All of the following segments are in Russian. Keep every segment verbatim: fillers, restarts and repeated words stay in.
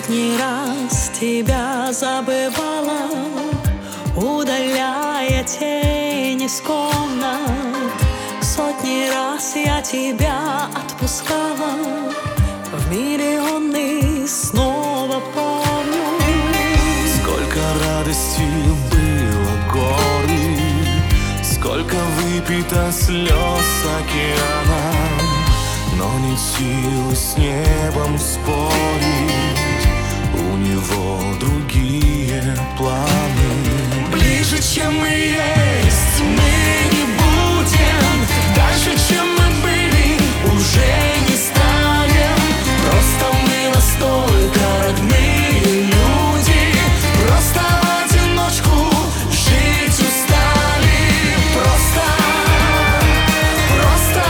Сотни раз тебя забывала, удаляя тени с комнат. Сотни раз я тебя отпускала в миллионы, снова помню. Сколько радости было горы, сколько выпито слез океаном, но нет силы с небом спорить, у него другие планы. Ближе, чем мы есть, мы не будем. Дальше, чем мы были, уже не станем. Просто мы настолько родные люди. Просто в одиночку жить устали. Просто, просто,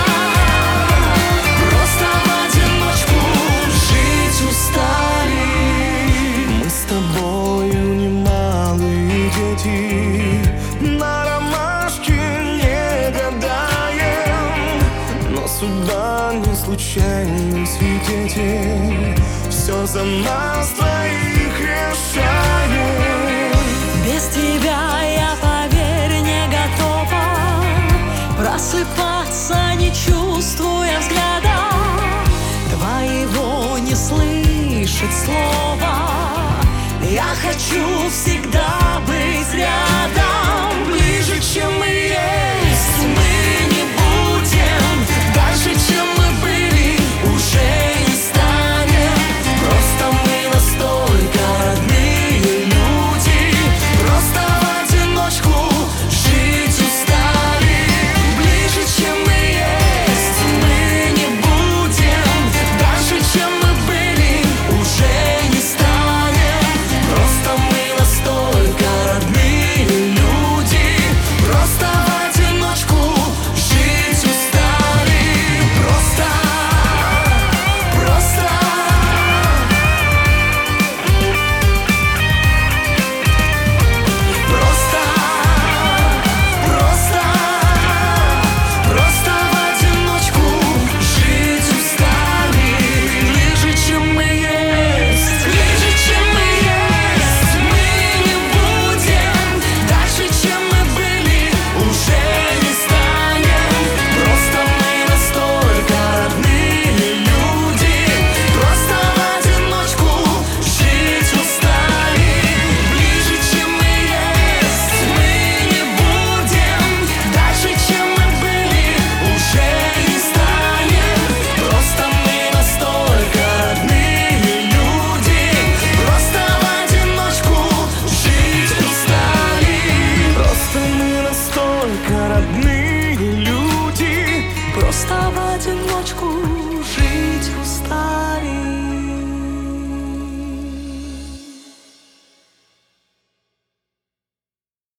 просто в одиночку жить устали. Мы с тобою немалые дети, на ромашке не гадаем, но судьба не случайный свидетель, все за нас двоих решает. Без тебя я, поверь, не готова просыпаться, не чувствуя взгляда твоего, не слышать слова. Я хочу всегда быть рядом. Ближе, чем мы есть, мы не будем. Дальше, чем мы были, уже не станем. Просто мы настолько родные люди. Просто в одиночку жить устали. Ближе, чем мы есть, мы не будем. Дальше, чем мы были, уже не станем. Просто мы настолько родные люди. Просто в одиночку жить устали. Просто, просто, просто, просто, просто в одиночку жить устали. Ближе, чем мы есть, ближе, чем мы есть, мы не будем. Дальше, чем мы были, уже не станем. Просто мы настолько родные люди. Просто в одиночку жить устали. Ближе, чем мы есть, мы не будем. Дальше, чем мы были, уже не станем. Просто мы настолько родные люди. Просто в одиночку жить устали. Просто мы настолько родные люди. Просто в одиночку жить устали.